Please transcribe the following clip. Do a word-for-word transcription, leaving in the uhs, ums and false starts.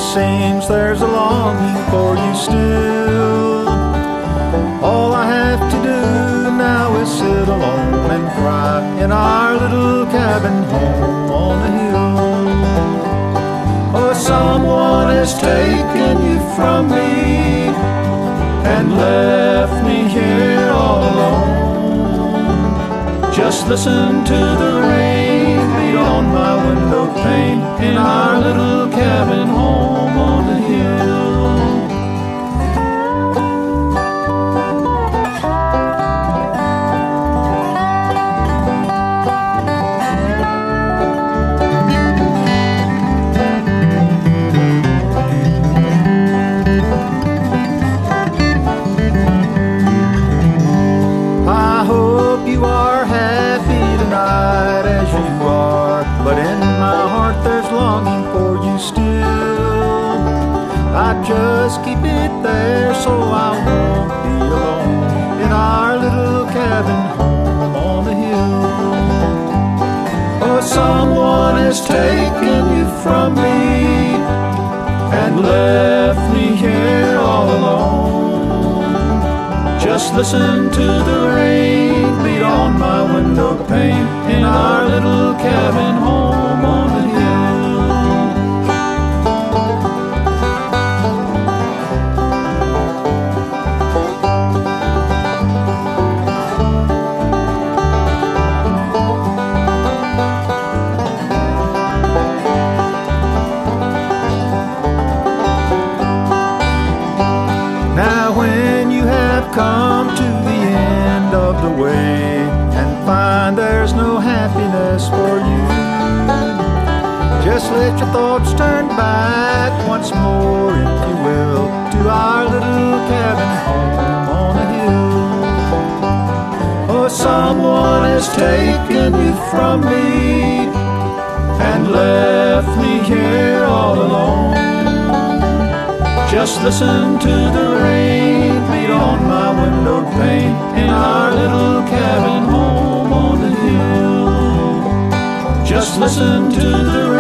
seems there's a longing for you still. All I have to do now is sit alone and cry in our little cabin home on the hill. Oh, someone has taken you from me and left me here all alone. Just listen to the rain beat on my window pane in our little cabin home on the hill. I hope you are happy tonight as you are, but in my heart there's longing for you still. I just keep it there so I won't be alone in our little cabin home on the hill. Oh, someone has taken you from me and left me here all alone. Just listen to the rain beat on my window pane in our little cabin home on the hill. Now when you have come to the end of the way and find there's no happiness for you, just let your thoughts turn back once more, if you will, to our little cabin home on the hill. Oh, someone has taken you from me and left me here all alone. Just listen to the rain beat on my window pane in our little cabin home on the hill. Just listen to the